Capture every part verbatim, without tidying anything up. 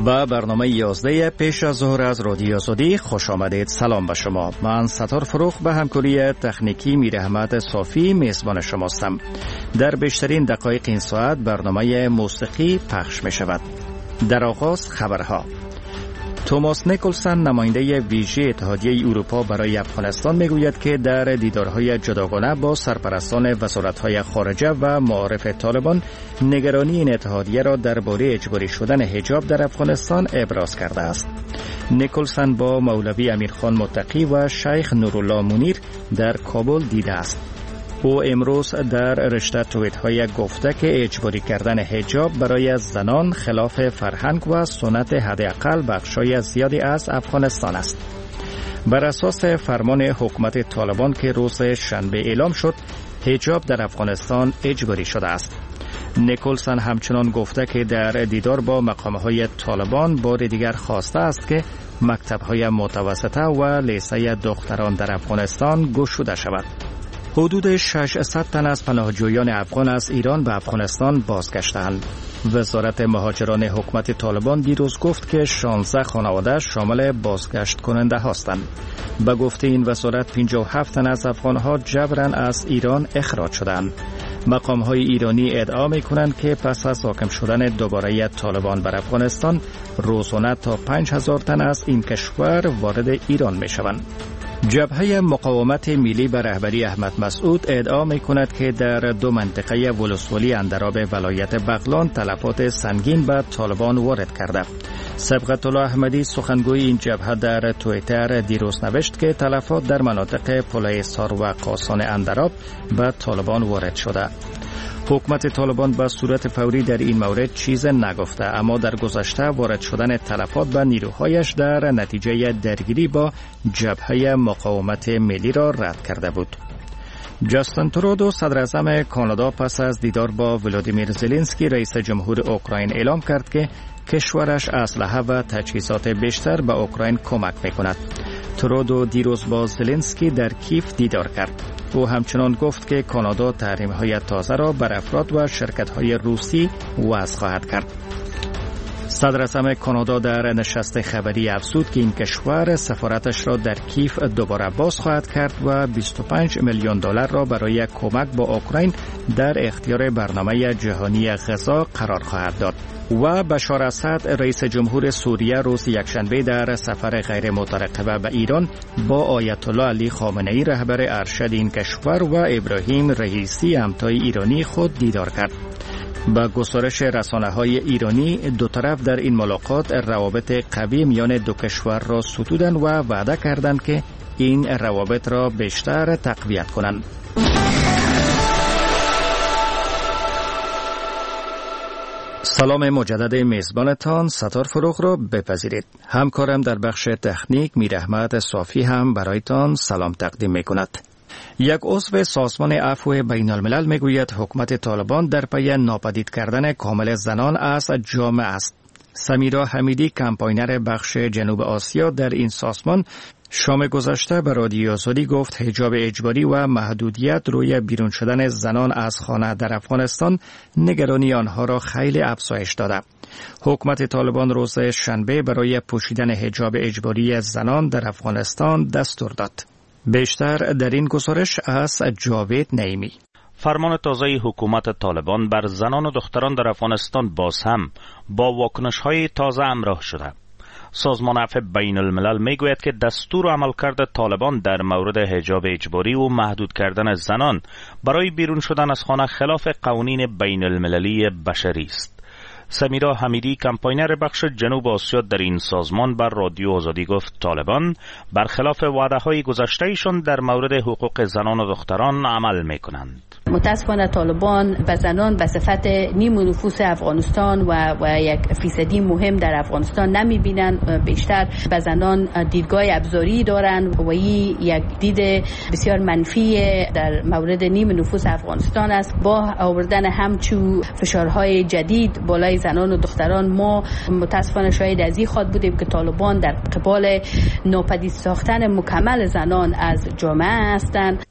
به برنامه یازده پیش از ظهر از رادیو آزادی خوش آمدید. سلام به شما. من ستار فروخ به همکاری تکنیکی میر احمد صافی میزبان شماستم. در بیشترین دقایق این ساعت برنامه موسیقی پخش می شود. در آغاز خبرها. توماس نیکلسن نماینده ویژه اتحادیه اروپا برای افغانستان میگوید که در دیدارهای جداگانه با سرپرستان وزارت‌های خارجه و معارف طالبان نگرانی این اتحادیه را درباره اجباری شدن حجاب در افغانستان ابراز کرده است. نیکلسن با مولوی امیرخان متقی و شیخ نورالله منیر در کابل دیده است. او امروز در رشته توییت‌های گفته که اجباری کردن حجاب برای زنان خلاف فرهنگ و سنت حداقل بخشای زیادی از افغانستان است. بر اساس فرمان حکومت طالبان که روز شنبه اعلام شد، حجاب در افغانستان اجباری شده است. نیکلسن همچنان گفته که در دیدار با مقام‌های طالبان بار دیگر خواسته است که مکتب‌های متوسطه و لیسه دختران در افغانستان گشوده شود. حدود ششصد تن از پناهجویان افغان از ایران به افغانستان بازگشتند. وزارت مهاجران حکومت طالبان دیروز گفت که شانزده خانواده شامل بازگشت کننده هستند. به گفته این وزارت پنجاه و هفت تن از افغانها جبراً از ایران اخراج شدند. مقام‌های ایرانی ادعا می‌کنند که پس از حاکم شدن دوباره طالبان بر افغانستان روزانه تا پنج هزار تن از این کشور وارد ایران می‌شوند. جبهه مقاومت ملی به رهبری احمد مسعود ادعا می‌کند که در دو منطقه ولسوالی اندراب ولایت بغلان تلفات سنگین به طالبان وارد کرده. سبقت الله احمدی سخنگوی این جبهه در توییتر دیروز نوشت که تلفات در مناطق پلایستار و قاسان اندراب به طالبان وارد شده. حکومت طالبان به صورت فوری در این مورد چیز نگفته، اما در گذشته وارد شدن تلفات به نیروهایش در نتیجه درگیری با جبهه مقاومت ملی را رد کرده بود. جاستین ترودو صدر اعظم کانادا پس از دیدار با ولادیمیر زلنسکی رئیس جمهور اوکراین اعلام کرد که کشورش اسلحه و تجهیزات بیشتر به اوکراین کمک می‌کند. ترودو دیروز با زلنسکی در کیف دیدار کرد. او همچنان گفت که کانادا تحریم‌های تازه را بر افراد و شرکت‌های روسی وضع خواهد کرد. صدر اعظم کانادا در نشست خبری افزود که این کشور سفارتش را در کیف دوباره باز خواهد کرد و بیست و پنج میلیون دلار را برای کمک با اوکراین در اختیار برنامه جهانی غذا قرار خواهد داد. و بشار اسد رئیس جمهور سوریه روز یکشنبه در سفر غیر مترقبه به ایران با آیت الله علی خامنه ای رهبر ارشد این کشور و ابراهیم رئیسی همتای ایرانی خود دیدار کرد. با گزارش رسانه‌های ایرانی دو طرف در این ملاقات روابط قوی میان دو کشور را ستودند و وعده کردند که این روابط را بیشتر تقویت کنند. سلام مجدد میزبانتان ستار فروخ را بپذیرید. همکارم در بخش تکنیک میر احمد صافی هم برایتان سلام تقدیم میکند. یک عضو سازمان عفو بین الملل میگوید حکومت طالبان در پی ناپدید کردن کامل زنان از جامعه است. سمیرا حمیدی کمپاینر بخش جنوب آسیا در این سازمان شام گذشته به رادیو آزادی گفت حجاب اجباری و محدودیت روی بیرون شدن زنان از خانه در افغانستان نگرانی آنها را خیلی افزایش داده. حکومت طالبان روز شنبه برای پوشیدن حجاب اجباری زنان در افغانستان دستور داد. بیشتر در این گزارش از جاوید نعیمی. فرمان تازه حکومت طالبان بر زنان و دختران در افغانستان باز هم با واکنش‌های تازه همراه شده. سازمان عفو بین الملل میگوید که دستور و عملکرد طالبان در مورد حجاب اجباری و محدود کردن زنان برای بیرون شدن از خانه خلاف قوانین بین المللی بشری است. سمیرا حمیدی کمپاینر بخش جنوب آسیا در این سازمان بر رادیو آزادی گفت طالبان برخلاف وعده‌های گذشته‌ایشان در مورد حقوق زنان و دختران عمل می‌کنند. متاسفانه طالبان و زنان به صفت نیم نفوس افغانستان و, و یک فیصدی مهم در افغانستان نمی‌بینند. بیشتر به زنان دیدگاه ابزاری دارند و این یک دید بسیار منفی در مورد نیم نفوس افغانستان است. با آوردن همچو فشارهای جدید بالای زنان و دختران ما متاسفانه شاید از این خواهد بودیم که طالبان در قبال ناپدید ساختن مکمل زنان از جامعه هستند.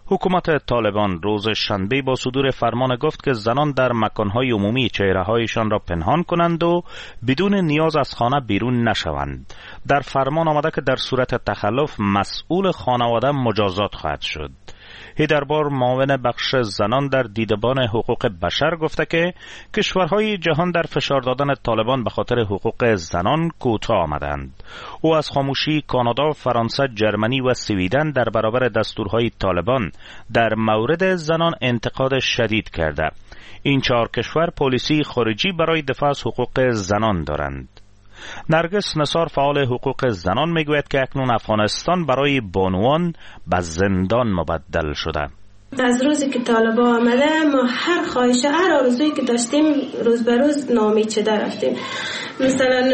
حکومت طالبان روز شنبه با صدور فرمان گفت که زنان در مکانهای عمومی چهره‌هایشان را پنهان کنند و بدون نیاز از خانه بیرون نشوند. در فرمان آمده که در صورت تخلف مسئول خانواده مجازات خواهد شد. هیدربار معاون بخش زنان در دیدبان حقوق بشر گفته که کشورهای جهان در فشار دادن طالبان به خاطر حقوق زنان کوتاه آمدند. او از خاموشی کانادا، فرانسه، جرمنی و سویدن در برابر دستورهای طالبان در مورد زنان انتقاد شدید کرده. این چهار کشور پالیسی خارجی برای دفاع از حقوق زنان دارند. نرگس نثار فعال حقوق زنان میگوید که اکنون افغانستان برای بانوان به زندان مبدل شده. از روزی که طالبان آمده ما هر خواهشه، هر آرزویی که داشتیم روز به روز ناامید شده رفتیم. مثلا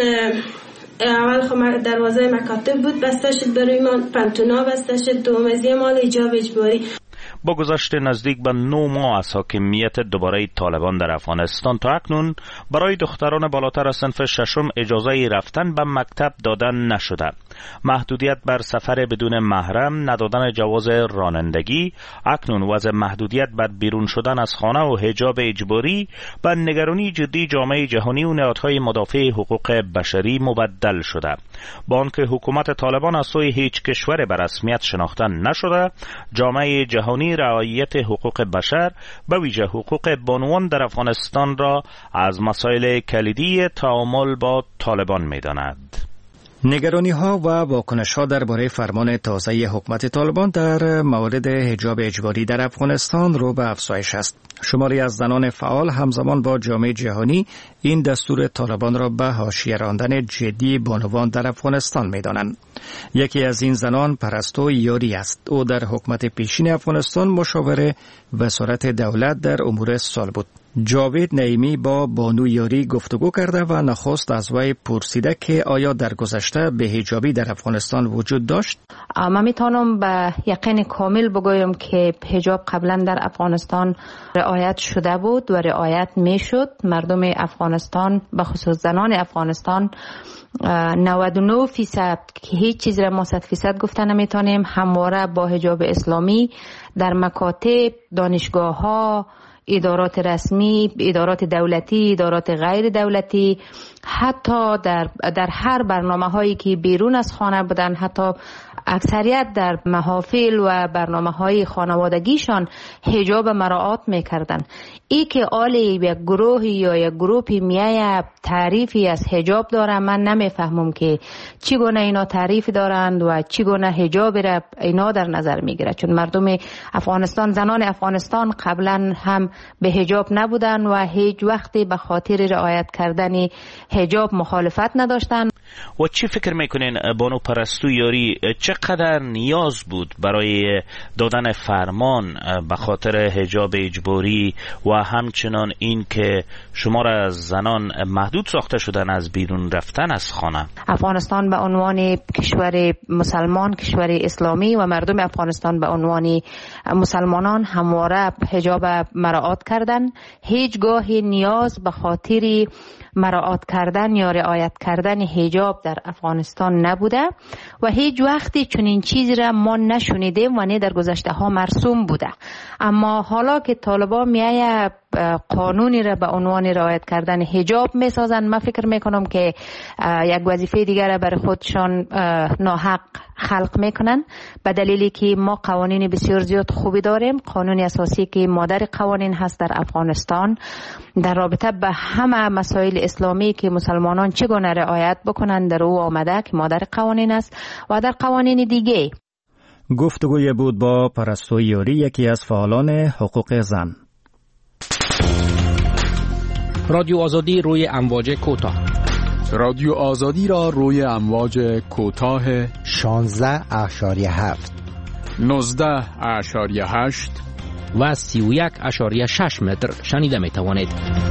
اول خب دروازه مکاتب بود بسته شد برای ما، پنتونا بسته شد، دومزی مال ایجاب اجباری. با گذشت نزدیک به نو ماه از حاکمیت دوباره طالبان در افغانستان تا اکنون برای دختران بالاتر از صنف ششم اجازه رفتن به مکتب دادن نشده. محدودیت بر سفر بدون محرم، ندادن جواز رانندگی، اکنون وضع محدودیت بر بیرون شدن از خانه و حجاب اجباری و نگرانی جدی جامعه جهانی و نهادهای مدافع حقوق بشری مبدل شده. با آنکه حکومت طالبان از سوی هیچ کشور به رسمیت شناخته نشده، جامعه جهانی رعایت حقوق بشر به ویژه حقوق بانوان در افغانستان را از مسائل کلیدی تعامل با طالبان می‌داند. نگرانی ها و واکنش ها درباره فرمان تازه حکومت طالبان در مورد حجاب اجباری در افغانستان رو به افزایش است. شماری از زنان فعال همزمان با جامعه جهانی این دستور طالبان را به حاشیه راندن جدی بانوان در افغانستان می‌دانند. یکی از این زنان پرستو یاری است. او در حکومت پیشین افغانستان مشاور وزارت دولت در امور سال بود. جاوید نعیمی با بانو یاری گفتگو کرده و نخست از وی پرسیده که آیا در گذشته به حجابی در افغانستان وجود داشت؟ من میتونم به یقین کامل بگویم که حجاب قبلا در افغانستان رعایت شده بود و رعایت میشد. مردم افغانستان به خصوص زنان افغانستان نود و نه فیصد که هیچ چیز را ما صد فیصد گفته نمیتونیم همواره با حجاب اسلامی در مکاتب، دانشگاه ها، ادارات رسمی، ادارات دولتی، ادارات غیر دولتی، حتی در در هر برنامه هایی که بیرون از خانه بودن، حتی اکثریت در محافل و برنامه های خانوادگیشان حجاب مراعات میکردن. ای که آل یک گروهی یا یک گروپی میای تعریفی از حجاب داره، من نمیفهمم که چگونه اینا تعریف دارند و چگونه حجاب را اینا در نظر میگیره. چون مردم افغانستان، زنان افغانستان قبلا هم به حجاب نبودن و هیچ وقتی به خاطر رعایت کردن حجاب مخالفت نداشتن. و چی فکر میکنین بانو پرستو یاری چقدر نیاز بود برای دادن فرمان به خاطر حجاب اجباری و همچنان این که شمار از زنان محدود ساخته شدن از بیرون رفتن از خانه؟ افغانستان به عنوان کشور مسلمان، کشور اسلامی و مردم افغانستان به عنوان مسلمانان همواره حجاب مراعات کردن. هیچگاه نیاز به خاطر مراعات کردن یا رعایت کردن حجاب در افغانستان نبوده و هیچ وقتی چنین چیزی را ما نشنیدیم و نه در گذشته ها مرسوم بوده. اما حالا که طالبان میایه قانونی را به عنوان رعایت کردن حجاب میسازن، من فکر میکنم که یک وظیفه دیگر را برای خودشان ناحق خلق میکنن، به دلیلی که ما قوانین بسیار زیاد خوبی داریم. قانون اساسی که مادر قوانین هست در افغانستان در رابطه به همه مسائل اسلامی که مسلمانان چگونه رعایت بکنند در او آمده که مادر قوانین است و در قوانین دیگه. گفتگوی بود با پرستو یاری، یکی از فعالان حقوق زن. رادیو آزادی روی امواج کوتاه. رادیو آزادی را روی امواج کوتاه شانزده اشاریه هفت، نوزده اشاریه هشت و سی و یک اشاریه شش متر شنیده می توانید.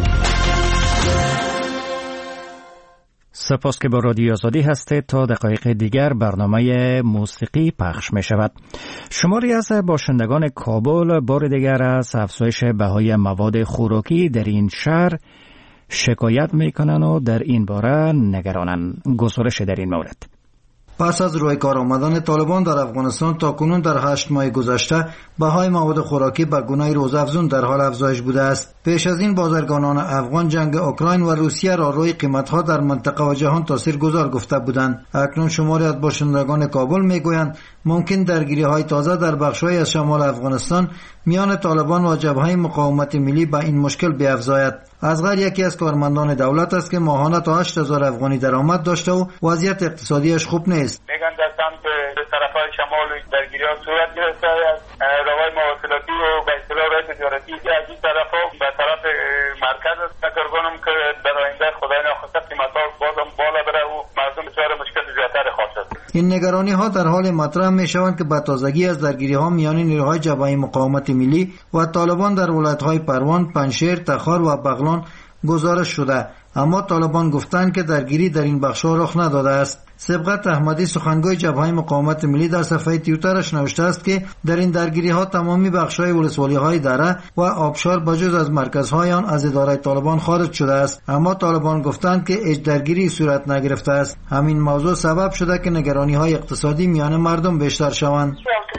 سپاس که با رادیو آزادی هستید. تا دقایق دیگر برنامه موسیقی پخش می شود. شماری از باشندگان کابل بار دیگر از افزایش بهای مواد خوراکی در این شهر شکایت می کنند و در این باره نگرانند. گزارش در این مورد. پس از روی کار آمدن طالبان در افغانستان تا کنون در هشت ماه گذشته بهای مواد خوراکی به گونه روزافزون در حال افزایش بوده است. پیش از این بازرگانان افغان جنگ اوکراین و روسیه را روی قیمت‌ها در منطقه و جهان تاثیرگذار گفته بودند. اکنون شماری از باشندگان کابل میگویند ممکن درگیری‌های تازه در بخش‌های از شمال افغانستان میان طالبان و جبهه مقاومت ملی به این مشکل بیفزاید. اصغر یکی از کارمندان دولت است که ماهانه تا هشت هزار افغانی درآمد داشته و وضعیت اقتصادیش خوب نیست. میگن در سمت طرفای شمال درگیری‌ها صورت گرفته است. راههای مواصلاتی و به اصطلاح راه تجارتی از این طرفا به طرف مرکز است. فکر کنم که در آینده خدای نخواسته قیمت‌ها بازم بالا بره و مردم دچار مشکل زیادتر خواهد. این نگرانی ها در حال مطرح می شوند که به تازگی از درگیری ها میان نیروهای جبهه مقاومت ملی و طالبان در ولایت های پروان، پنجشیر، تخار و بغلان گزارش شده، اما طالبان گفتند که درگیری در این بخش ها رخ نداده است. سبقت احمدی سخنگوی جبهه مقاومت ملی در صفحه توییترش نوشته است که در این درگیری ها تمامی بخش های ولسوالی های دره و آبشار بجز از مرکزهای آن از اداره طالبان خارج شده است، اما طالبان گفتند که هیچ درگیری صورت نگرفته است. همین موضوع سبب شده که نگرانی های اقتصادی میان مردم بیشتر شوند.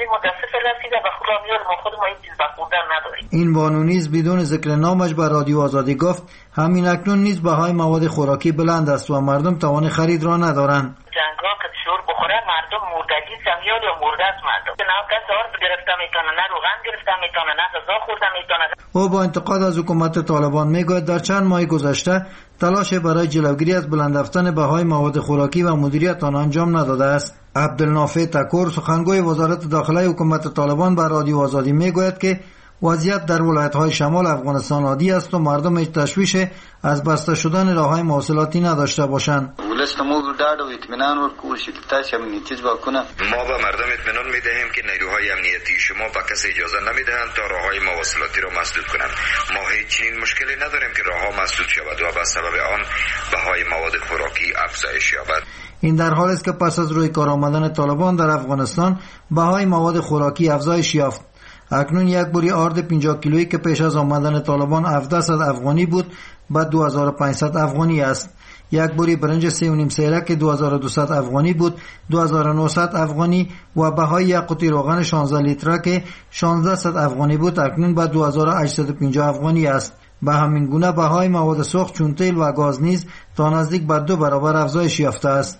این بانو نیز بدون ذکر نامش به رادیو آزادی گفت همین اکنون نیز بهای مواد خوراکی بلند است و مردم توان خرید را ندارند. جنگا که شور بخوره مردم مردگی سمیال یا مرده است مردم. نه کس آرد گرفته میتونه، نه روغن گرفته میتونه، نه غذا خورده میتونه. او با انتقاد از حکومت طالبان میگوید در چند ماه گذشته تلاش برای جلوگیری از بلند رفتن بهای مواد خوراکی و مدیریت آن انجام نداده است. عبدالنافع تکور سخنگوی وزارت داخله حکومت طالبان به رادیو آزادی میگوید که وضعیت در ولایت‌های شمال افغانستان عادی است و مردم هیچ تشویش از بسته شدن راه‌های مواصلاتی نداشته باشند. ما به مردم اطمینان می‌دهیم که نیروهای امنیتی شما به کسی اجازه نمی‌دهند تا راه‌های مواصلاتی را مسدود کنند. ما هیچ چنین مشکلی نداریم که راه‌ها مسدود شود و به سبب آن بهای مواد خوراکی افزایش یابد. این در حالی است که پس از روی کار آمدن طالبان در افغانستان بهای مواد خوراکی افزایش یافت. اکنون یک بوری آرد پنجاه کیلویی که پیش از آمدن طالبان هفتصد افغانی بود به دو هزار و پانصد افغانی است. یک بوری برنج سه و نیم سیره که دو هزار و دویست افغانی بود دو هزار و نهصد افغانی و بهای یک قوطی روغن شانزده لیتره که شانزده افغانی بود اکنون به دو هزار و هشتصد و پنجاه افغانی است. به همین گونه بهای مواد سوخت چون تیل و گاز نیز تا نزدیک به دو برابر افزایش یافته است.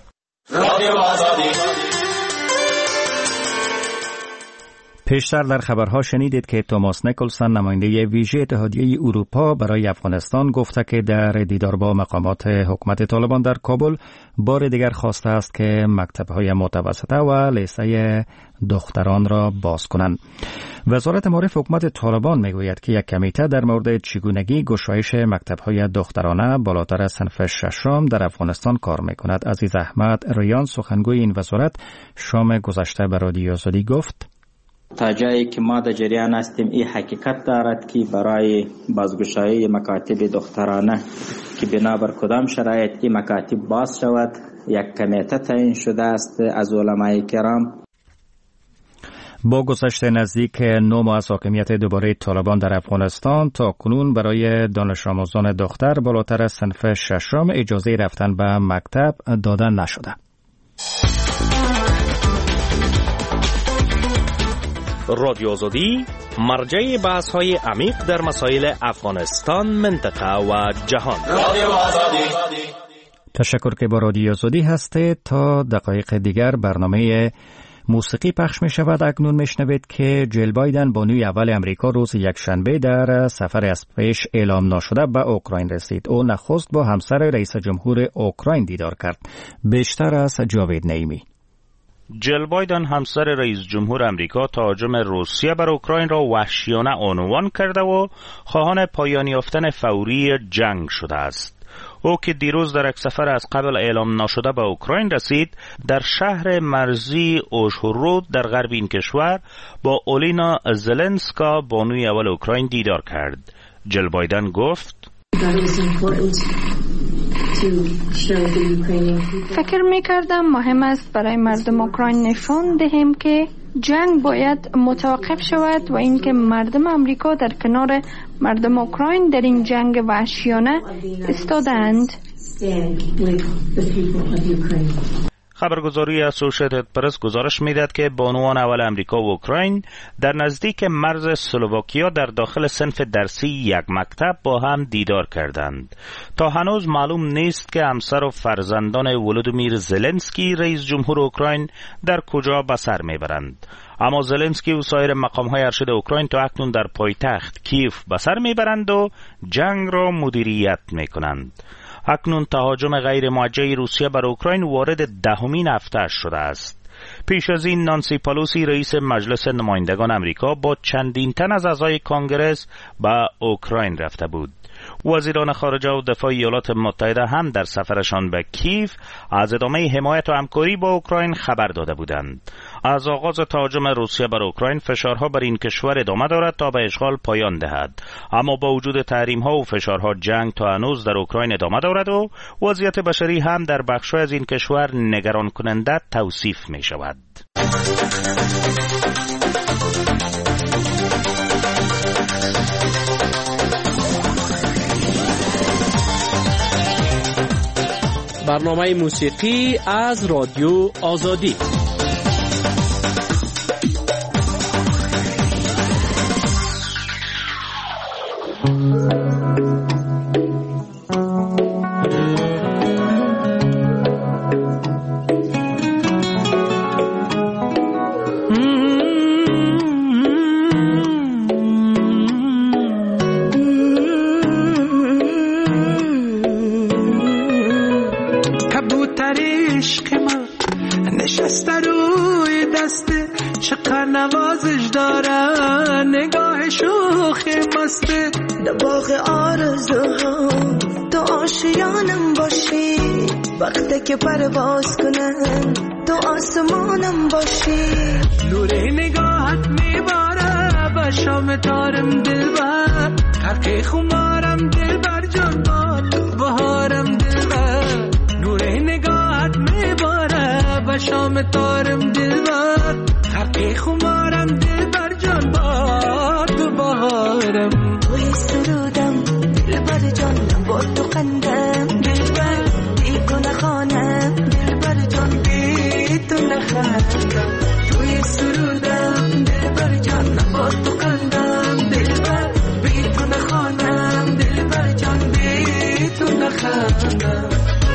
پیشتر در خبرها شنیدید که توماس نیکلسون نماینده ویژه اتحادیه اروپا برای افغانستان گفته که در دیدار با مقامات حکومت طالبان در کابل بار دیگر خواسته است که مکتب‌های متوسطه و لیسه دختران را باز کنند. وزارت معارف حکومت طالبان میگوید که یک کمیته در مورد چگونگی گشایش مکتب‌های دخترانه بالاتر از صنف ششم در افغانستان کار میکند. عزیز احمد ریان سخنگوی این وزارت شام گذشته به رادیو آزادی گفت تا جایی که ما در جریان هستیم این حقیقت دارد که برای بازگشایی مکاتب دخترانه که بنابر کدام شرایط این مکاتب باز شود یک کمیته تعیین شده است از علمای کرام. با گذشت نزدیک نه ماه از حاکمیت دوباره طالبان در افغانستان تا کنون برای دانش آموزان دختر بالاتر از صنف ششم اجازه رفتن به مکتب داده نشده. رادیو آزادی مرجع بحث های عمیق در مسائل افغانستان، منطقه و جهان. رادیو آزادی. تشکر که با رادیو آزادی هستید. تا دقایق دیگر برنامه موسیقی پخش می شود. اکنون می شنوید که جیل بایدن بانوی اول امریکا روز یکشنبه در سفر از پیش اعلام نشده به اوکراین رسید. او نخست با همسر رئیس جمهور اوکراین دیدار کرد. بیشتر از جاوید نعیمی. جیل بایدن همسر رئیس جمهور امریکا تهاجم روسیه بر اوکراین را وحشیانه عنوان کرده و خواهان پایان یافتن فوری جنگ شده است. او که دیروز در یک سفر از قبل اعلام نشده به اوکراین رسید، در شهر مرزی اوژهورود در غرب این کشور با اولینا زلنسکا بانوی اول اوکراین دیدار کرد. جیل بایدن گفت فکر می کردم مهم است برای مردم اوکراین نشان دهیم که جنگ باید متوقف شود و اینکه مردم امریکا در کنار مردم اوکراین در این جنگ وحشیانه ایستادند. خبرگزاری اسوسییتد پرس گزارش میداد که بانوان اول امریکا و اوکراین در نزدیک مرز اسلواکیا در داخل صنف درسی یک مکتب با هم دیدار کردند. تا هنوز معلوم نیست که همسر و فرزندان ولودیمیر زلنسکی رئیس جمهور اوکراین در کجا به سر میبرند. اما زلنسکی و سایر مقام‌های ارشد اوکراین تا اکنون در پایتخت کیف به سر میبرند و جنگ را مدیریت میکنند. اکنون تهاجم غیر موجه روسیه بر اوکراین وارد دهمین هفته شده است. پیش از این نانسی پالوسی رئیس مجلس نمایندگان امریکا با چندین تن از اعضای کانگرس به اوکراین رفته بود. وزیران خارجه و دفاع ایالات متحده هم در سفرشان به کیف از ادامه حمایت و همکاری با اوکراین خبر داده بودند. از آغاز تهاجم روسیه بر اوکراین فشارها بر این کشور ادامه دارد تا به اشغال پایان دهد، اما با وجود تحریم‌ها و فشارها جنگ تا هنوز در اوکراین ادامه دارد و وضعیت بشری هم در بخش‌های از این کشور نگران کننده توصیف می شود. برنامه موسیقی از رادیو آزادی. نوازش دارن نگاه شوخ مسته در باغ آرزوها تو آشیانم باشی وقتی که پرواز کنن تو آسمانم باشی نور نگاهت میباره به شام تارم دلبر حرقی خمارم دلبر جان بال بهارم دلبر نور نگاهت میباره به شام تارم دلبر حرقی خمارم دلبر جان با تو بهارم توی سرودم دلبر جانم با تو قندم دلبر بی تو نخوانم دلبر جان بی تو نخوانم توی سرودم دلبر جانم با تو قندم دلبر بی تو نخوانم دلبر جان بی تو نخوانم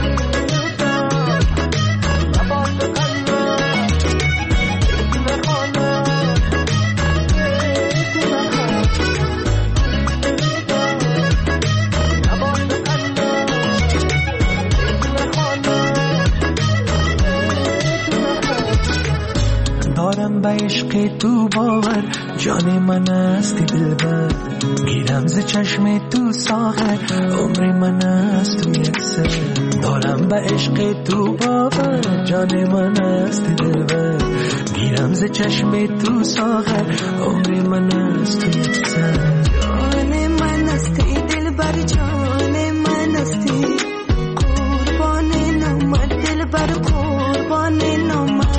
به عشق تو باور جان من هستی دلبر گیرم ز چشم تو ساغر عمر من هست تو یک سر دارم به عشق تو باور جان من هستی دلبر گیرم ز چشم تو ساغر عمر من هست تو یک سر جان من هستی دلبر جان من هستی قربان نامت دلبر قربان نامت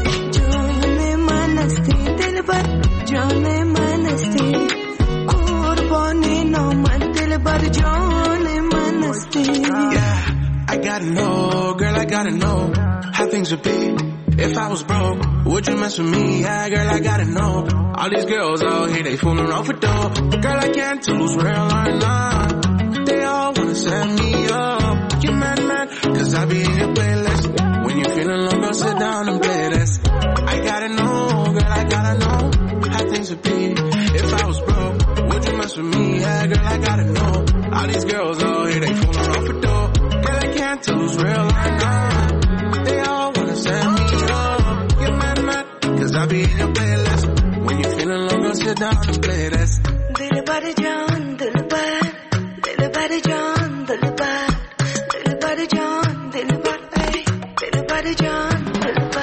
جان من استی قربان نامت دلبر جان من استی. Yeah, I gotta know, girl, I gotta know how things would be if I was broke. Would you mess with me? Yeah, girl, I gotta know. All these girls out here, they fooling off for dough. Girl, I can't tell who's real or not. They all wanna set me up. You mad, mad, cause I be in your playlist. When you feeling low, go sit down and play this. I gotta know, girl, I gotta know how things would be if I was broke. Would you mess with me? Yeah, girl, I gotta know. All these girls out here, they fooling off for dough. Girl, I can't tell who's real or not. They all wanna set me up. Get mad, mad, cause I be in your playlist. When you feeling low, go sit down and play this. Dilbar jaan, dilbar, dilbar jaan, dilbar, dilbar jaan, dilbar, ay, dilbar jaan, dilbar.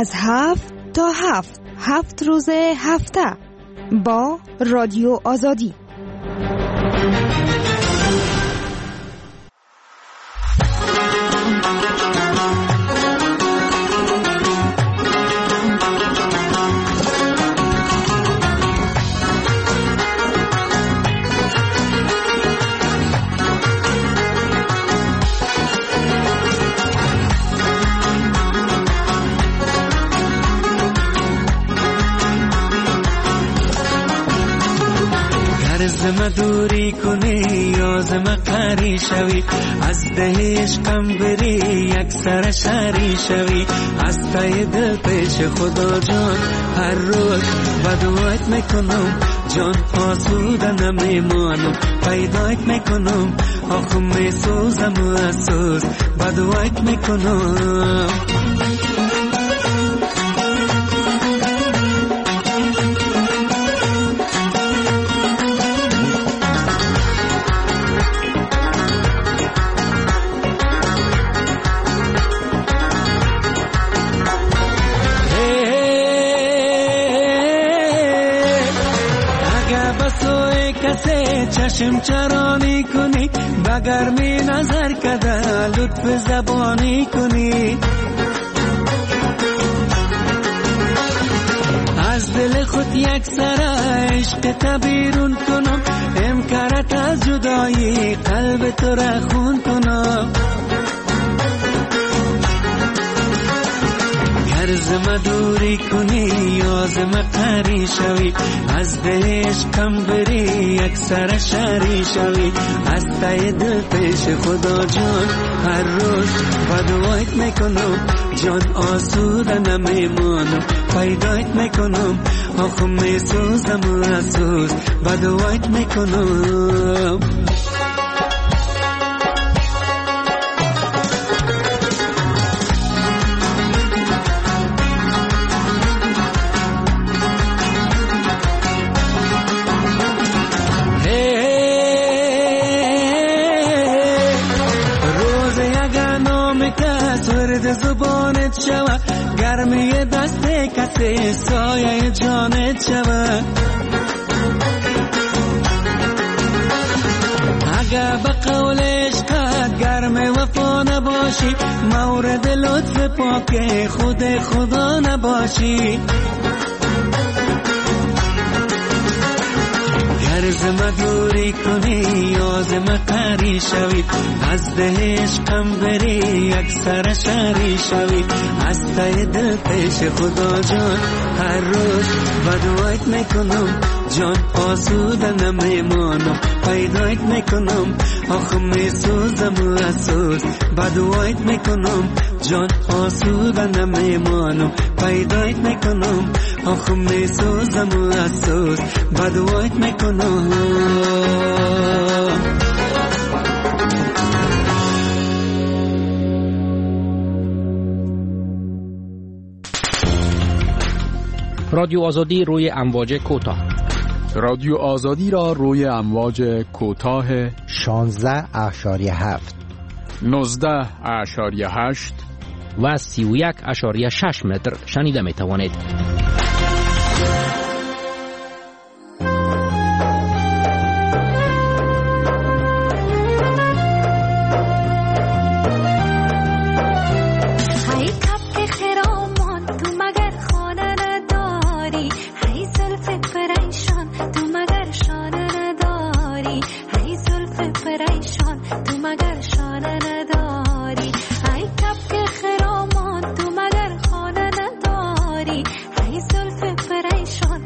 از هفت تا هفت هفت روز هفته با رادیو آزادی. زم دوری کنی یا زم قری شوی از ده عشقم بری یک سر شری شوی از تای دل پیش خدا جان هر روز بدوایت میکنم جان آسوده نمیمانم پیدایت میکنم آخو میسوزم و اسوز بدوایت میکنم چشم چرانی کنی بگر می نظر کده لطف زبانی کنی از دل خود یک سر عشق تبیرون کنم امکارت از جدایی قلب تو را خون کنم زم دوری کنی یا زم قری شوی از ده عشقم بری یک سر شری شوی از تای دل پیش خدا جان هر روز بدوایت میکنم جان آسوده نمیمانم پیدایت میکنم آخو میسوزم و اسوز بدوایت میکنم زبانت شوه گرمی دست کسی سایه جانت شوه اگه به قول عشقت گرم وفا نباشی مورد لطف پاک خود خدا نباشی زم دوری کنی یا زم قری شوی از ده عشقم بری یک سر شری شوی از تای دل پیش خدا جان هر روز بدوایت میکنم جان آسوده نمیمانم پیدایت میکنم آخو میسوزم و اسوز بدوایت میکنم جان آسوده نمیمانم پیدایت میکنم آخو میسوزم و اسوز بدوایت میکنم رادیو آزادی روی امواج کوتاه. رادیو آزادی را روی امواج کوتاه شانزده اشاریه هفت نوزده اشاریه هشت و سی و یک اشاریه شش متر شنیده می توانید. خرامان تو مگر خانه نداری ای زلف پریشان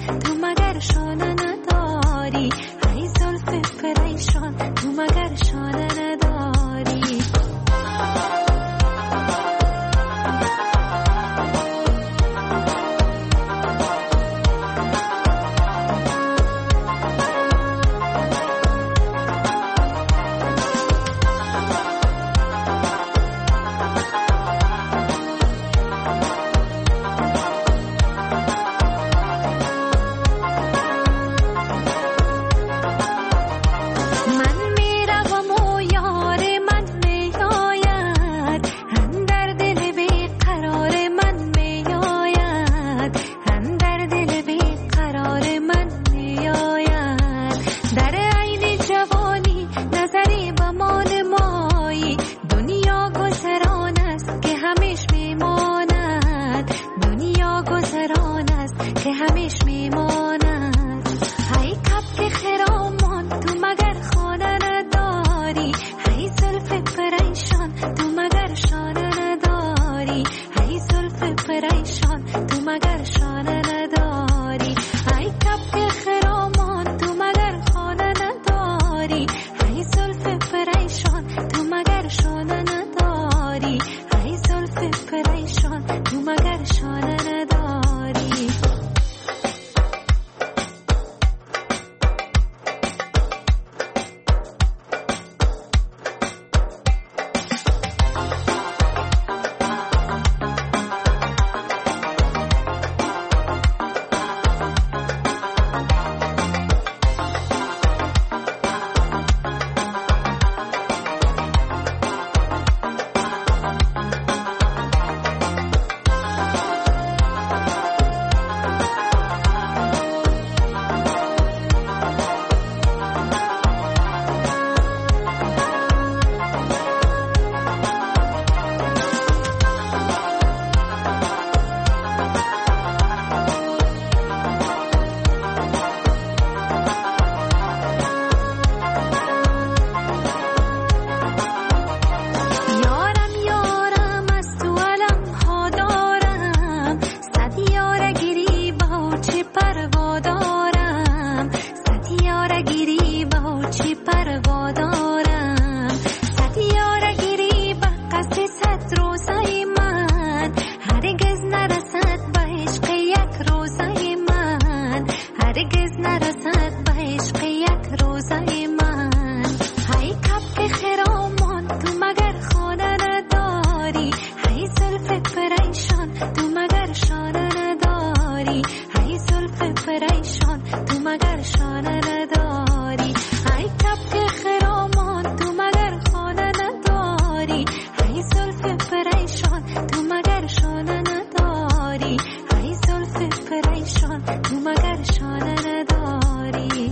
وادارم صد یاره گیری به قصد صد روزای من هرگز نرسد به عشق یک روزای من هرگز نرسد به عشق یک روزای من های کبک خرامان تو مگر خانه نداری های زلف پریشان تو مگر شانه نداری های زلف پریشان تو مگر شانه نداری های کبک خرامان تو مگر خانه نداری های زلف پریشان تو مگر شانه نداری های زلف پریشان تو مگر شانه نداری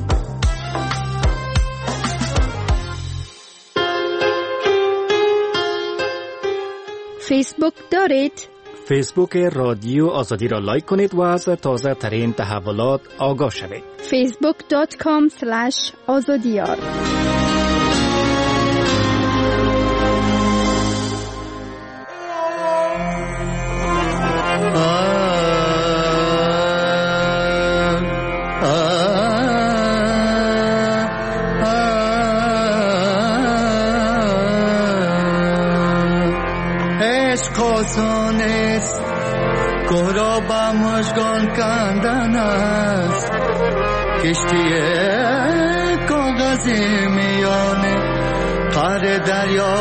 فیسبوک دارید؟ فیسبوک رادیو آزادی را لایک کنید و از تازه ترین تحولات آگاه شوید. فیسبوک دات کام سلش آزادیار. آسان است گهرا با مژگان کندن است کشتی کاغذی میان قعر دریا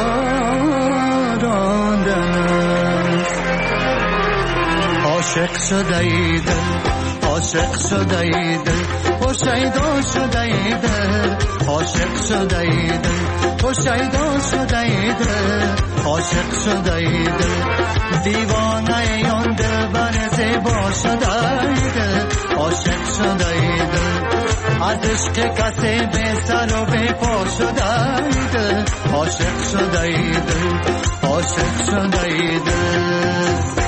راندن است عاشق شده ای دل عاشق شده ای دل و شیدا شده ای دل عاشق شده ای دل و شیدا شده ای دل عاشق شده ای دل دیوانه یان دل بر زیبا شده ای دل عاشق شده ای دل از عشق کسی به سر و به پا شده ای دل عاشق شده ای دل عاشق شده ای دل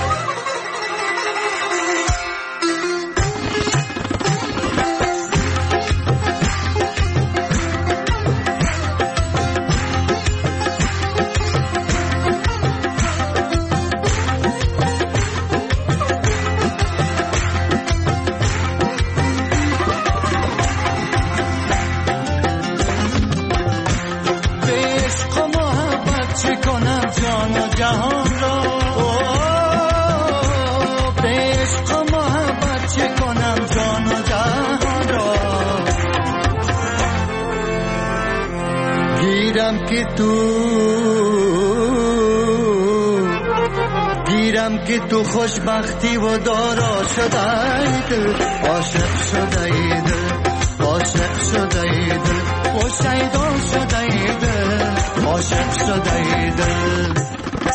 که تو گیرم که تو خوشبختی و دارا شده ای دل عاشق شده ای دل عاشق شده ای دل و شیدا شده ای دل عاشق شده ای دل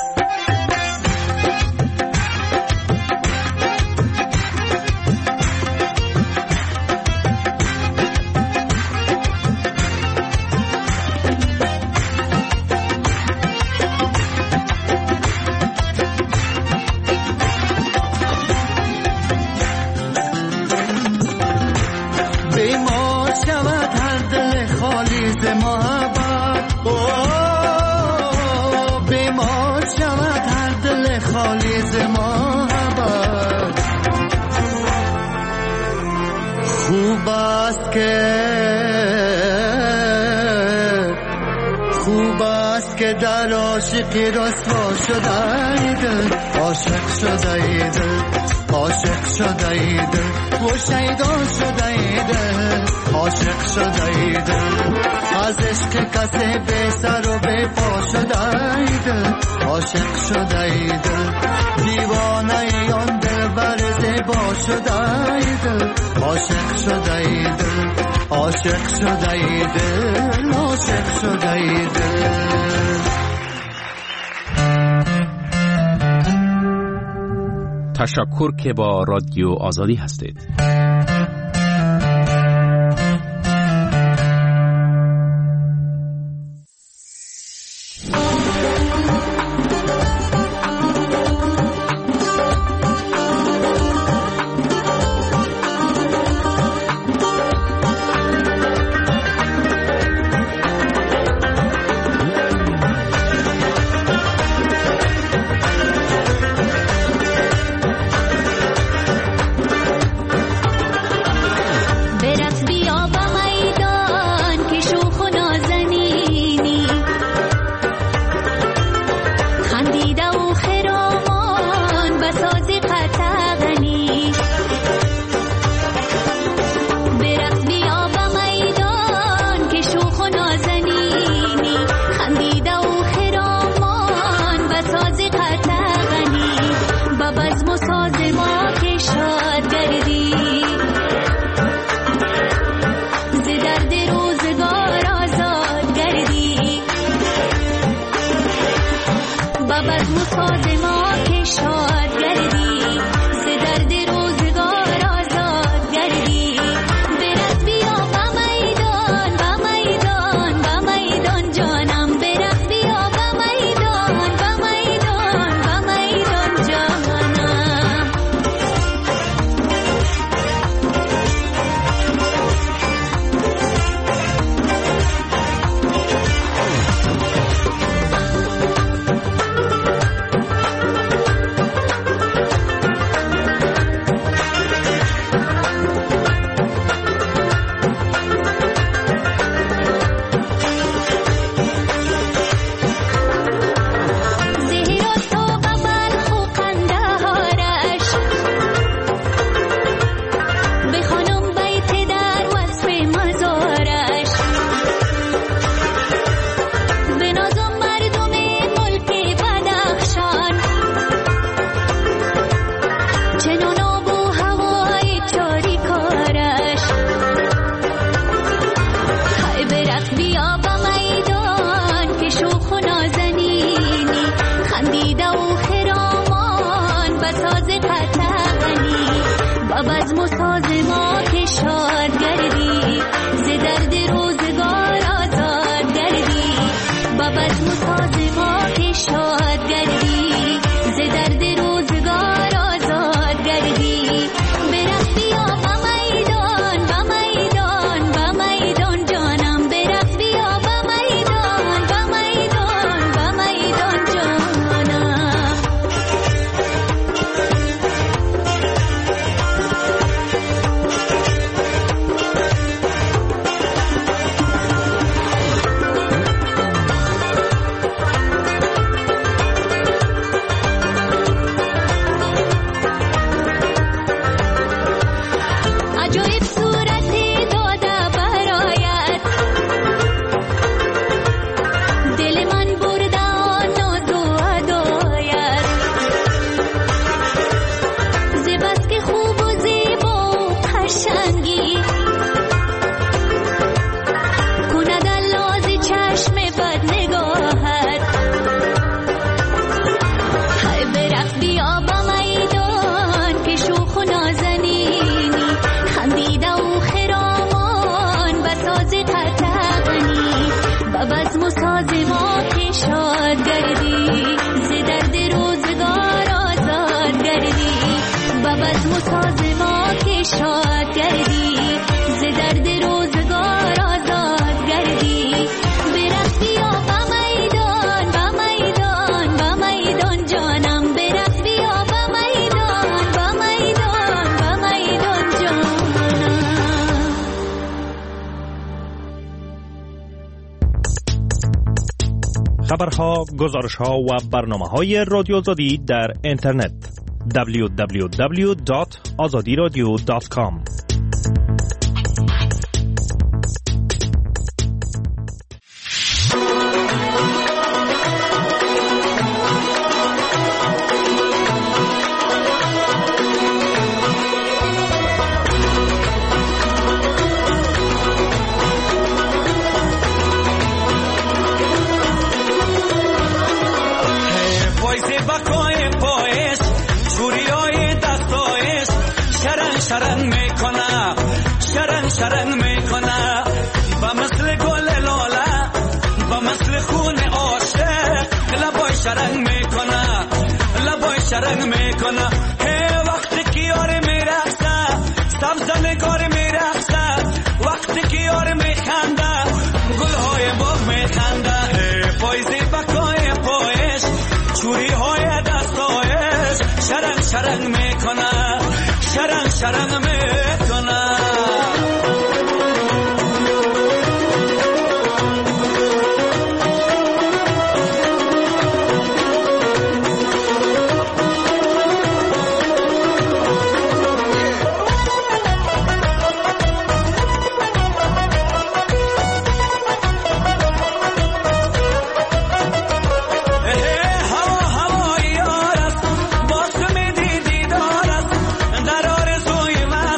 در عاشقی رسوا شده ای دل عاشق شده ای دل عاشق شده ای دل و شیدا شده ای دل عاشق شده ای دل از عشق کسی به سر و به پا شده ای دل عاشق شده ای دل دیوانه یان دل بر زیبا شده ای دل عاشق شده ای دل عاشق شده ای دل عاشق شده ای دل تشکر که با رادیو آزادی هستید. بزم و ساز ما که شاد گردی ز درد روزگار آزاد گردی برخ بیا با میدان با میدان با میدان جانم برخ بیا با میدان با میدان با میدان جانم خبرها، گزارش‌ها و برنامه‌های رادیو آزادی در اینترنت دبلیو دبلیو دبلیو دات آزادی رادیو دات کام. شرن میکنه شرن شرن میکنه با مثل گل لاله با مثل خون عاشق لبای شرن میکنه لبای شرن میکنه هی وقتی که یار میرقصه سبز نگار میرقصه وقتی که یار میخنده گلهای باغ میخنده هی پایزی بکای پایش چوری های دستایش شرن شرن میکنه شرن شرن میکنه هوا هوا یارست باز میدیدی دارست در آرزوی من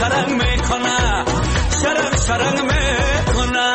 شرنگ میکنه شرنگ شرنگ میکنه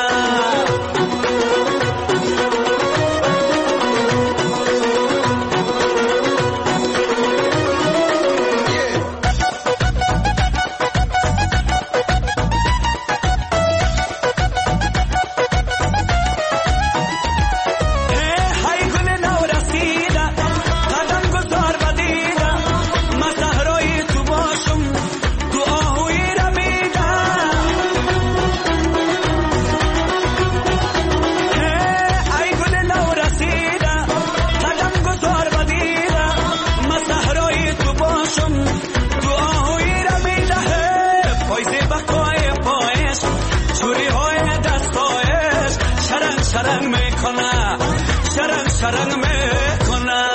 شرنگ میکنه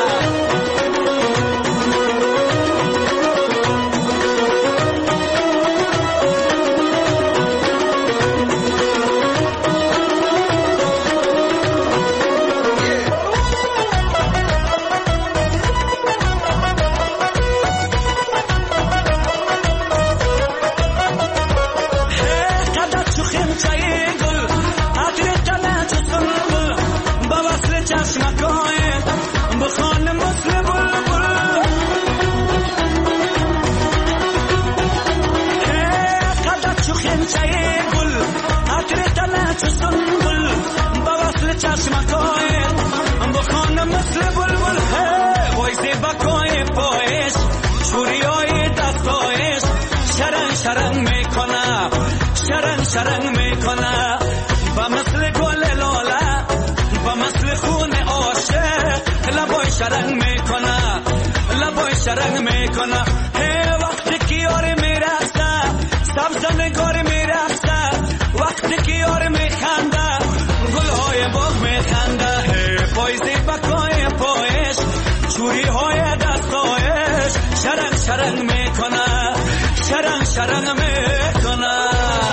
شرنگ میکنه شرنگ شرنگ میکنه با مثل گل لاله با مثل خون عاشق لبای شرنگ میکنه لبای شرنگ میکنه هی وقتی که یار میرسه سبز نگار میرسه وقتی که یار میخنده گلهای باغ میخنده هی پایزی بکای پایش چوری های دستایش شرنگ شرنگ میکنه شرنگ شرنگ میکنه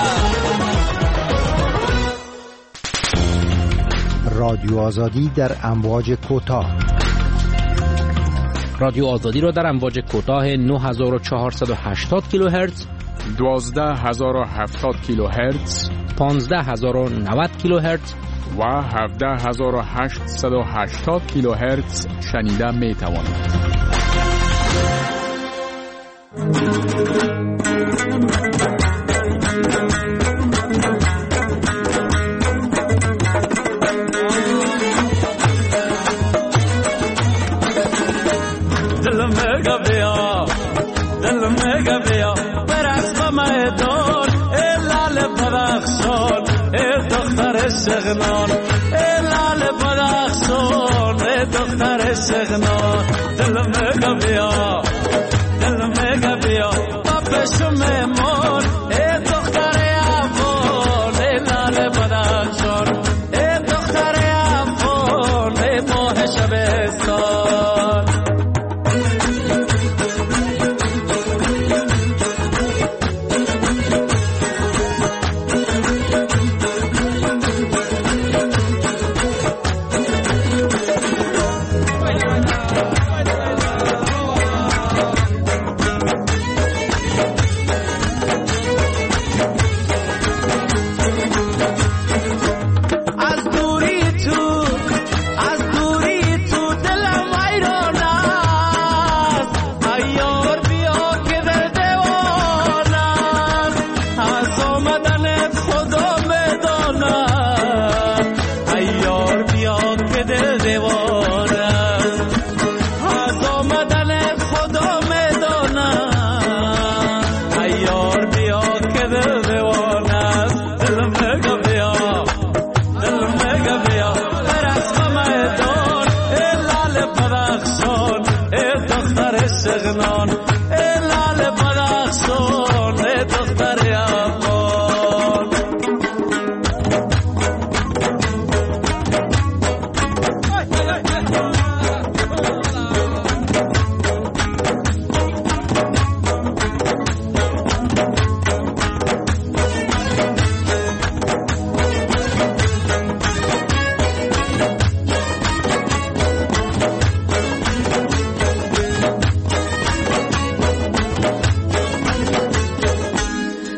رادیو آزادی در امواج کوتاه رادیو آزادی را در امواج کوتاه نه هزار و چهارصد و هشتاد کیلوهرتز، دوازده هزار و هفتاد کیلوهرتز، پانزده هزار و نود کیلوهرتز و هفده هزار و هشتصد و هشتاد کیلوهرتز شنیده می توانید. دل میگه بیا دل میگه بیا برقص با میدان ای لال بدخشان ای دختر شغنان ای لال بدخشان ای دختر شغنان دل میگه بیا دل میگه بیا با پشم میمون ای دختر افغان ای لال بدخشان ای دختر افغان ای ماه شبستان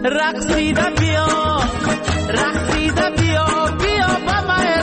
رقصیده بیا رقصیده بیا بیا به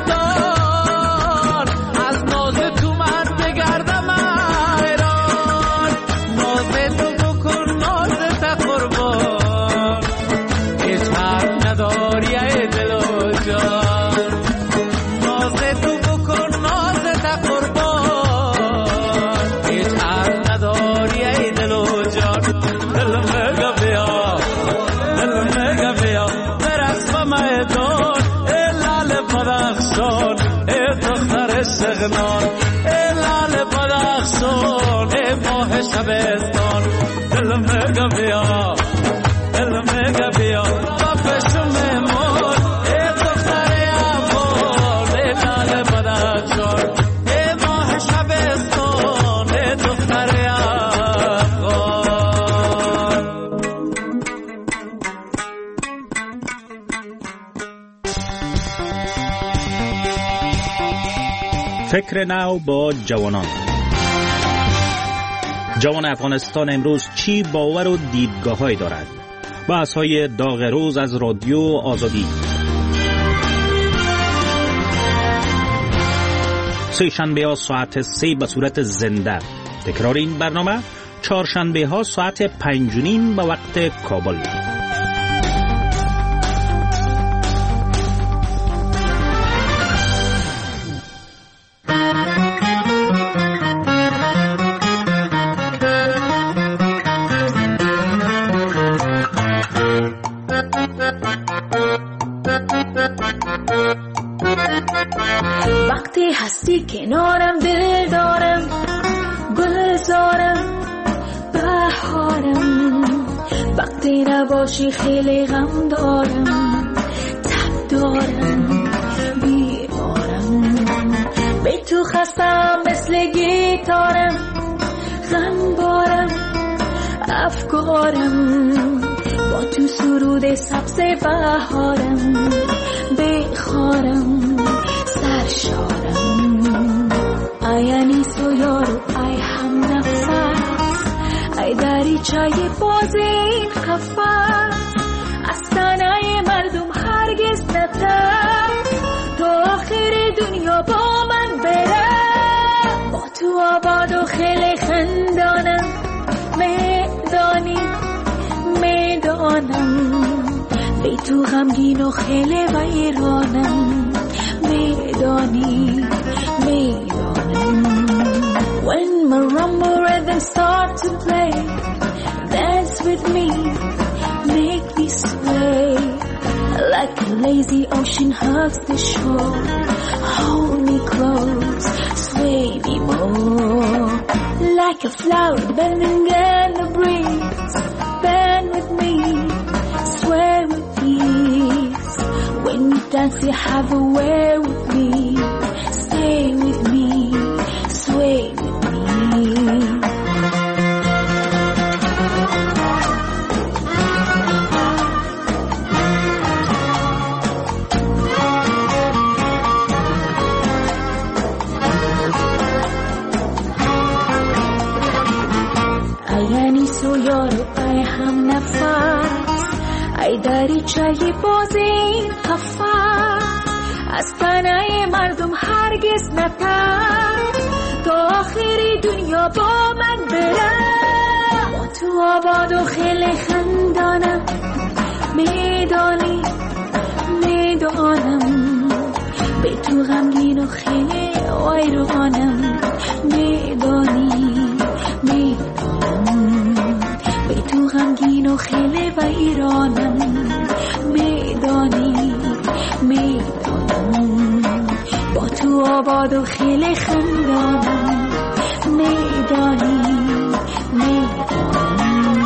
میدان از ناز تو من بگردم حیران ناز تو بکن ناز تا قربان هیچ حرف نداری ای دل و جان ناز تو بکن ناز تا قربان هیچ حرف نداری ای دل و جان دل مگا بیا دل مگا بیا برقص به میدان ای لال بدخشان ای دختر شغنان ای لال بدخشان ای ماه شبستان دل مگا بیا دل مگا بیا با پشم مون ای دختر افغان ای لال بدخشان ای ماه شبستان ای دختر افغان. فکر نو با جوانان. جوان افغانستان امروز چی باور و دیدگاه‌هایی دارد؟ بحث‌های داغ روز از رادیو آزادی. سه شنبه ها ساعت سه به صورت زنده. تکرار این برنامه چهارشنبه ها ساعت پنج و نیم به وقت کابل. وقتی هستی کنارم دل دارم گلزارم بهارم وقتی نباشی خیلی غم دارم تب دارم بیمارم به تو خستم مثل گیتارم غم بارم افکارم با تو سرود سبز بهارم بخارم سرشارم ای انیسو یارو ای هم نفس ای دریچه باز این قفس از تنه مردم هرگز نتر تا آخر دنیا با من بره با تو آباد و خیلی خندانم میدانی میدانم بی تو غمگین و خیلی ویرانم میدانی میدانم When marimba rhythms start to play dance with me make me sway like a lazy ocean hugs the shore hold me close sway me more like a flower bending in the breeze bend with me sway with peace when you dance you have a way with me stay with me sway with me ayani so yaro ay ham nafas ay darichaye bozin qafas از تنه مردم هرگز نتر تا آخری دنیا با من بره با تو آباد و خیلی خندانم میدانی میدانم به تو غمگین و خیلی ویرانم میدانی میدانم به تو غمگین و خیلی ویرانم میدانی میدانم با تو آباد و خیلی خندانم میدانی میدانم.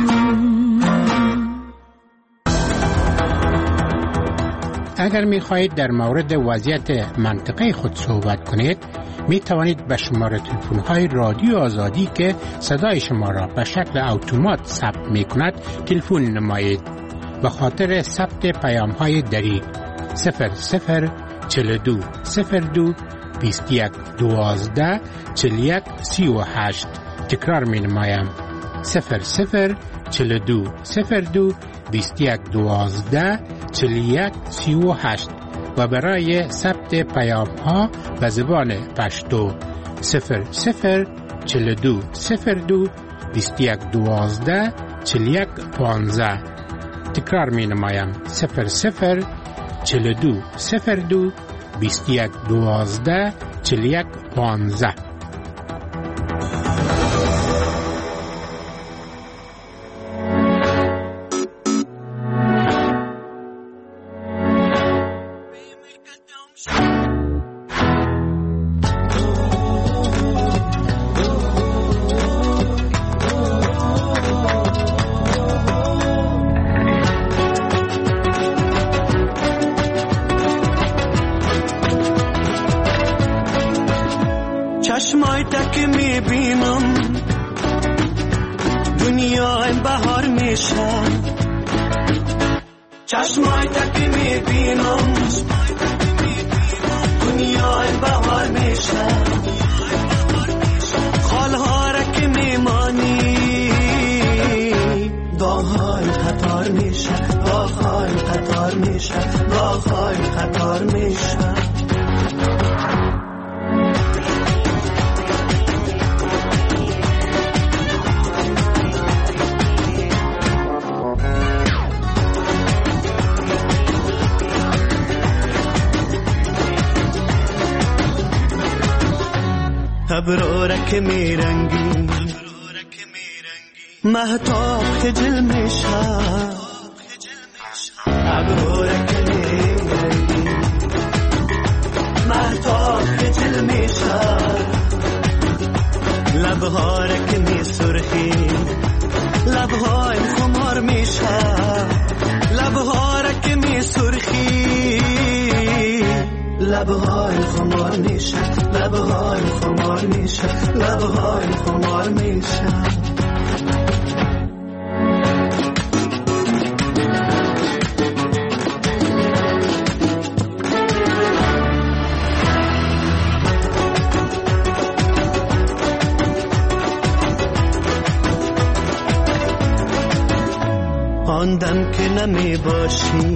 اگر می خواهید در مورد وضعیت منطقه خود صحبت کنید می توانید به شماره تلفن های رادیو آزادی که صدای شما را به شکل اتومات ثبت می کند تلفن نمایید. به خاطر ثبت پیام های دری صفر صفر چهل و دو صفر دو بیست و یک دوازده چهل و یک سی و هشت تکرار می نمایم صفر صفر چهل و دو صفر دو بیست و یک دوازده چهل و یک سی و هشت و برای ثبت پیام ها به زبان پشتو صفر صفر چهل و دو صفر دو بیست و یک دوازده چهل و یک پانزده. تکرار می نمایم صفر صفر چهل و دو صفر دو بیست و یک دوازده چهل و یک پانزده. چشمای تک میبینم دنیای بهار میشه، چشمای تک میبینم دنیای بهار میشه، خالها را که میمانی داغهای قطار میشه، داغهای قطار میشه، داغهای قطار میشه. ابرو که میرنگی مهتاب خجل میشه، ابرو که میرنگی مهتاب خجل میشه، لبها را که میسرخی لبهای خمار میشه، لبها را که میسرخی لبهای خمار میشه، لبهای خمار میشه، لبهای خمار میشه. آن دم که نمی باشی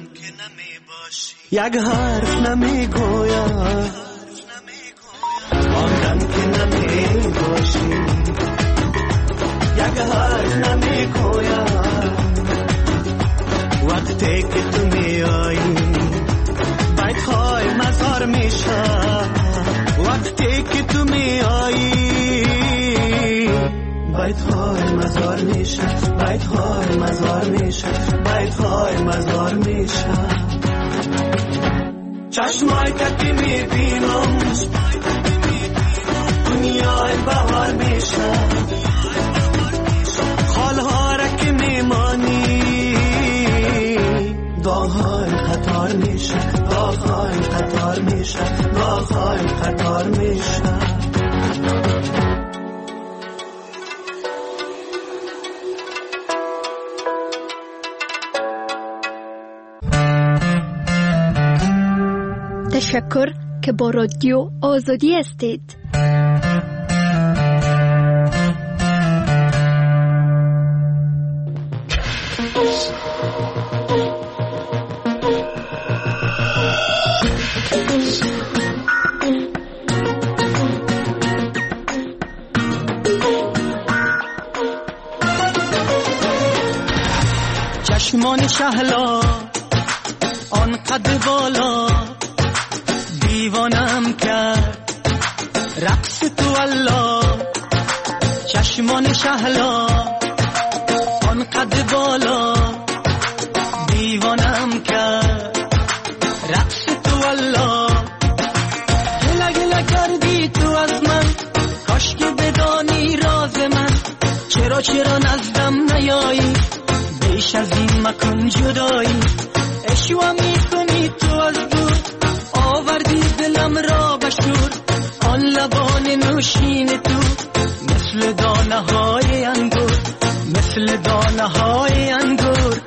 یک حرف نمی گوید، آن دم که نمی باشی یک حرف نمی گوید، وقتی که تو می آیی بیت های مزار میشه، وقتی که تو می آیی بیت های مزار میشه، بیت های مزار میشه، بیت های مزار میشه. چشمای تکی میبینم دنیای بهار میشه، خالها را که میمانی داغهای قطار میشه، داغهای قطار میشه، داغهای قطار میشه. تشکر که با رادیو آزادی هستید. چشمان شهلا آن قد بالا دیوانم کرد رقص تو الله، چشمان شهلا آن قد بالا دیوانم کرد رقص تو الله. گله گله کردی تو از من، کاش که بدانی راز من، چرا چرا نزدم نیایی، بیش از این مکن جدایی، اشوا میکنی تو از دور، آوردی دلم را بشور، آن لبان نوشین تو مثل دانه های انگور، مثل دانه های انگور.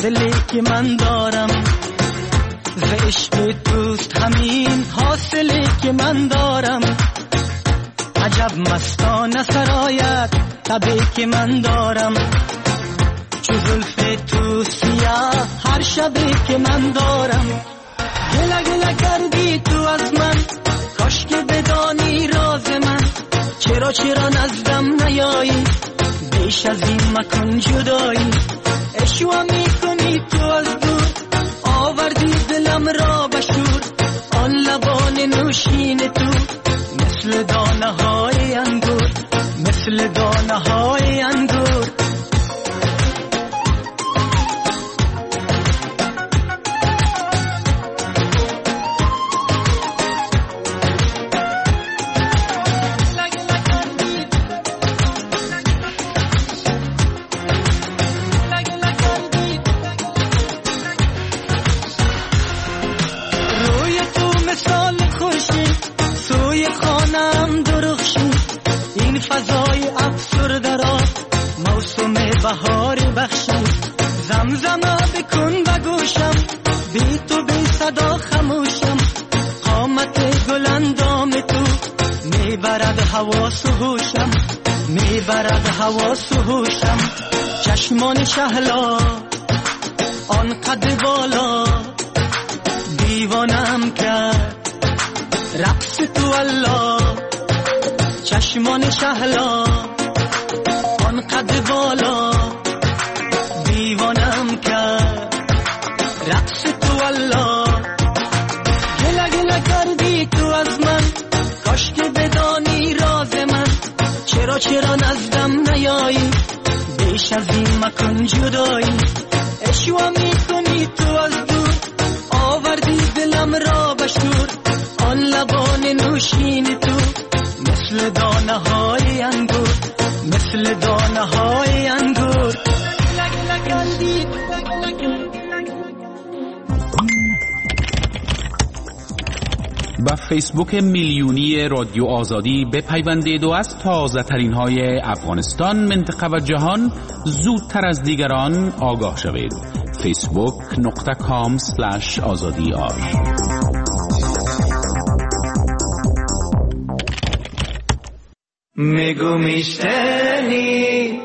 دلی که من دارم، ز عشق توست همین حاصلی که من دارم. عجب مستانه سرایت تبی که من دارم، چو زلف تو سیاه هر شبی که من دارم. گله گله کردی تو از من، کاش که بدانی راز من. چرا چرا نزدم نیایی، بیش از این مکن جدایی. اشوا میکنی تو از دور، آوردی دلم را بشور. آن لبان نوشین تو مثل دانه های انگور، مثل دانه های انگور. فضای افسرده را موسم بهاری بخشی. زمزمه بکن و گوشم، بی تو بی صدا خموشم. قامت گل اندام تو میبرد حواس و هوشم، میبرد حواس و هوشم. چشمان شهلا آن قد بالا، دیوانم کرد رقص تو الله. چشمان شهلا آن قد بالا، دیوانم کرد رقص تو والله. گله گله کردی تو از من، کاش که بدانی راز من. چرا چرا نزدم نیایی، بیش از این مکن جدایی. اشوا میکنی تو از دور، آوردی دلم را بشور. آن لبان نوشین تو مثل دانه های انگور، مثل دانه های انگور. با فیسبوک میلیونی رادیو آزادی بپیوندید و از تازه ترین های افغانستان، منطقه و جهان زودتر از دیگران آگاه شوید. فیسبوک نقطه کام سلش آزادی آر. میگو میشتنی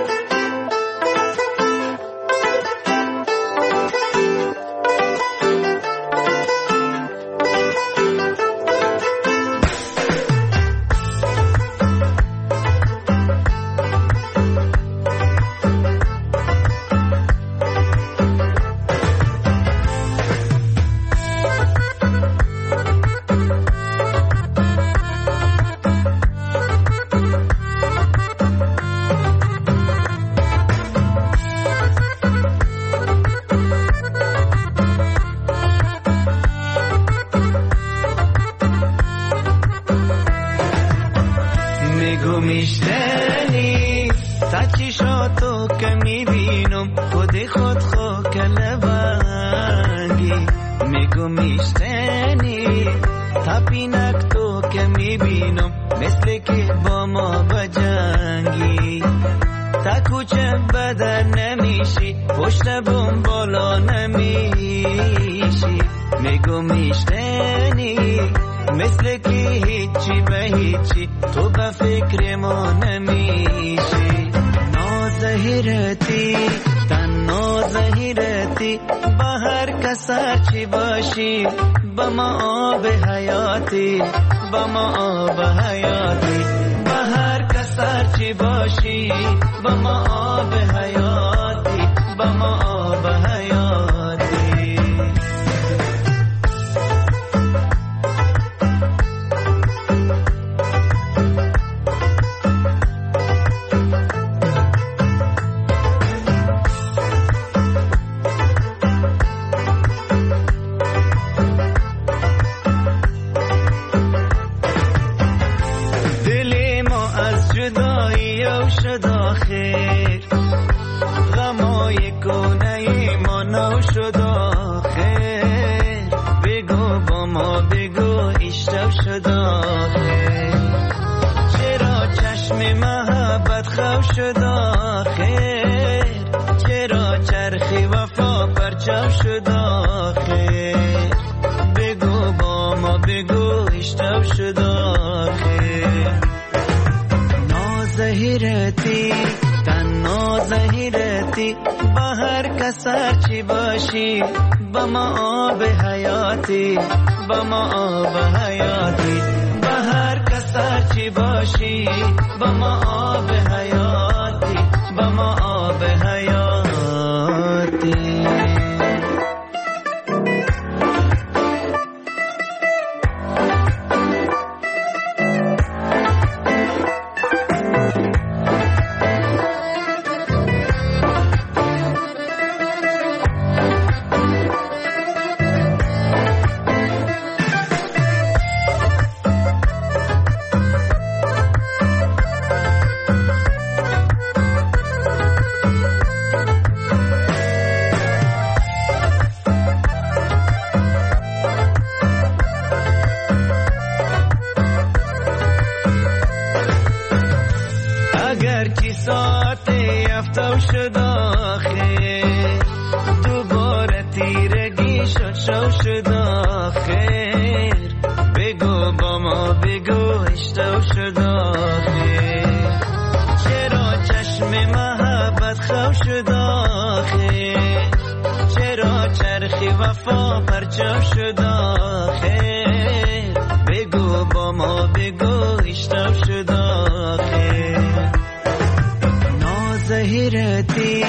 میشنی تچیشاتو که میبینم خودی خود خو کلبنگی. میگو میشنی تپینک تو که میبینم مثل که با ما بجنگی. تا کوچه بدن نمیشی، پشت بوم بالا نمیشی. میگو میشنی مثل که هیچی به هیچی تو به فکر ما نمیشی. نازهیرتی تن نازهیرتی، با هر کس هرچی باشی. با ما آب حیاتی، با ما آب حیاتی. با هر کس هرچی باشی، با ما آب حیاتی، با ما آب حیاتی. شد آخر غمای کنه ما نو شد آخر. بگو با ما بگو اشتب شد آخر. چرا چشم محبت خو شد آخر. چرا چرخی وفا شد آخر بگو با ما بگو اشتب شد آخر نازهیرتی تنها زهیرتی با هر کسر چی باشی با ما آب حیاتی با ما آب حیاتی با هر کسر چی باشی با ما آب حیاتی با ما آب حیاتی زهیرتی